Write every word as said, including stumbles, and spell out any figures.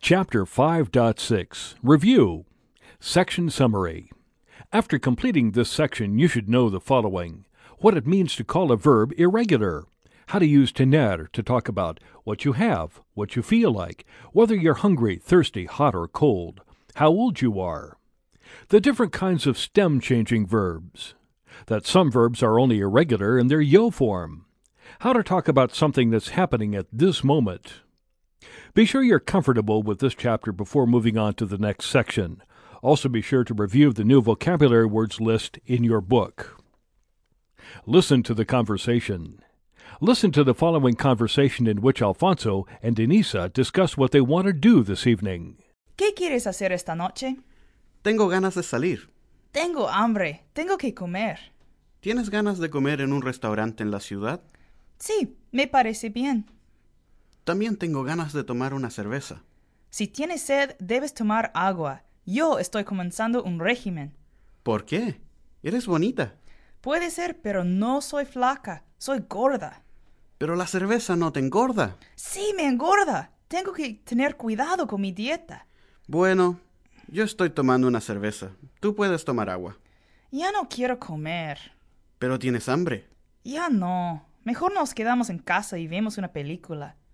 Chapter five point six Review Section Summary. After completing this section, you should know the following: what it means to call a verb irregular, how to use tener to talk about what you have, what you feel like, whether you're hungry, thirsty, hot, or cold, how old you are, the different kinds of stem-changing verbs, that some verbs are only irregular in their yo form, how to talk about something that's happening at this moment. Be sure you're comfortable with this chapter before moving on to the next section. Also be sure to review the new vocabulary words list in your book. Listen to the conversation. Listen to the following conversation in which Alfonso and Denisa discuss what they want to do this evening. ¿Qué quieres hacer esta noche? Tengo ganas de salir. Tengo hambre. Tengo que comer. ¿Tienes ganas de comer en un restaurante en la ciudad? Sí, me parece bien. También tengo ganas de tomar una cerveza. Si tienes sed, debes tomar agua. Yo estoy comenzando un régimen. ¿Por qué? Eres bonita. Puede ser, pero no soy flaca. Soy gorda. Pero la cerveza no te engorda. Sí, me engorda. Tengo que tener cuidado con mi dieta. Bueno, yo estoy tomando una cerveza. Tú puedes tomar agua. Ya no quiero comer. Pero tienes hambre. Ya no. Mejor nos quedamos en casa y vemos una película.